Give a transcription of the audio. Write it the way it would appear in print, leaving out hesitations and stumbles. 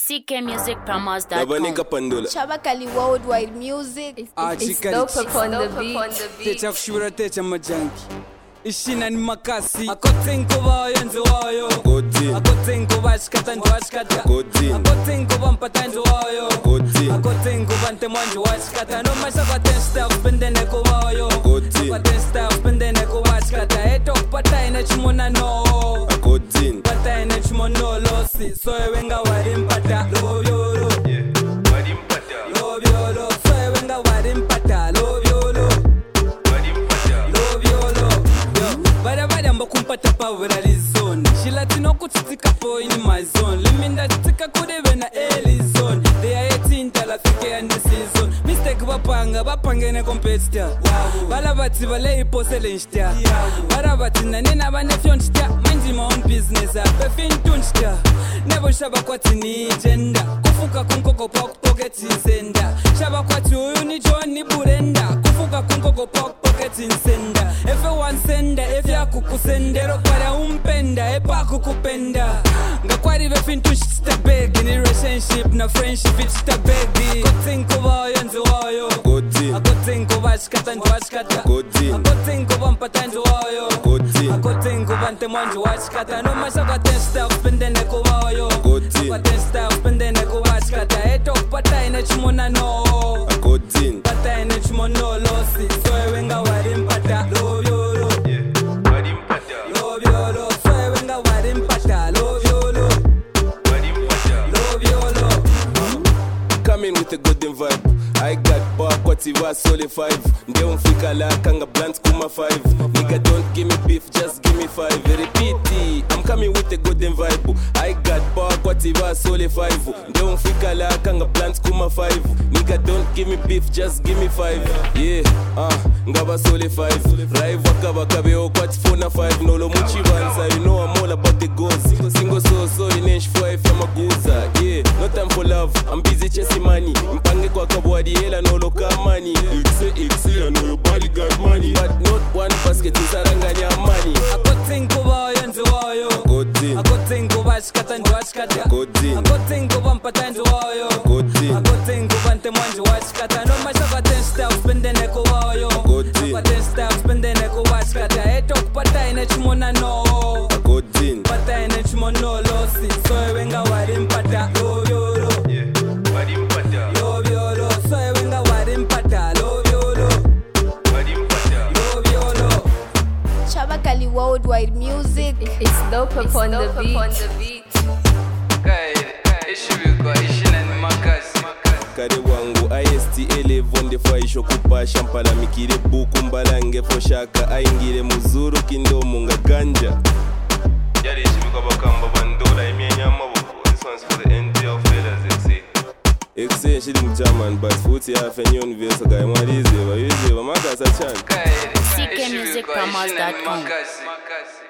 ckmusicpromos.com. Shabakali Worldwide Music. It's dope upon the beat. Techa kushura techa majanki. Ishina ni makasi. Akotenko ba yenzo wayo. Akotenko ba shikata ndo washikata. Akotenko ba mpata ndo wayo. Akotenko ba ntemwanji washikata. No mashaka tensta kupende neko wayo. Kwa tensta kupende neko washikata. Eto kupata ina chumona no. Pata ina chumono losi. Soe wenga warimpata. Love yolo. Love yolo. Soe wenga warimpata. Love yolo. Bada mbakumpata pavura lizone. Shilatino kutitika po in my zone. Liminda tika kudebe na early zone. They are 18 tala fike and the season. Mistake bapange ne competitor. Bala bati bale iposele nshtia. Bara bati na nina bane fion nshtia. Mind my own business. Pefin tunshtia. Nebo shaba kwati ni agenda. Kufuka kunkoko pocket insenda. Shaba kwati uyu ni John ni burenda. Kufuka kunkoko pocket insenda. Everyone senda. Kukusendero para umpenda epa kukupenda ngakwari befintu shita beg in relationship na friendship it's the beg akotenko ba yenzo wayo akotenko ba shikata ndo washikata akotenko ba mpata ndo wayo akotenko ba ntemwanji washikata no mashaka tensta kupende neko wayo kwa tensta kupende neko washikata eto kupata ina chumona no pata ina chumono losi soe wenga warimpata love yolo. With a good vibe, I got back what it was solid 5. Don't fika la kanga blunt kuma 5. Nigga don't give me beef, just give me 5. Repeat it, I'm coming with a good vibe. I got back what it was solid 5. Don't fika la kanga blunt kuma 5. Nigga don't give me beef, just give me 5. Yeah, ngaba solid 5. Rive waka beo kwati phone 5. No lo muchi banza, you know I'm all about the goals. Single so in inch 5 ya maguza. Yeah, no time for love, I'm busy chasing money. Mpange kwa kabwadi hela no loka money. X, I know your body got money. But not one basket is aranganya money. Akotenko ba yenzo wayo. Akotenko ba shikata ndo washikata. Akotenko ba mpata ndo wayo. Akotenko ba ntemwanji washikata. No mashaka tensta kupende neko wayo. Kwa tensta kupende neko washikata. Eto kupata ina chumona no. Pata ina chumono losi. Soe wenga warimpata. Love yolo. Shabakali Worldwide Music. It's dope upon the beat. Kare wangu ISTL vonde faisho kupa shampala mikire buku mbalange foshaka aingire muzuru kindomo nga ganja. Yari ishimiko bakamba bandola imyenya mabuku. This one's for the NTL fellas, XA shidi mchaman but futi ya fenyon vyeso kaya mwalize wa yuze wa makasa chan ckmusicpromos.com.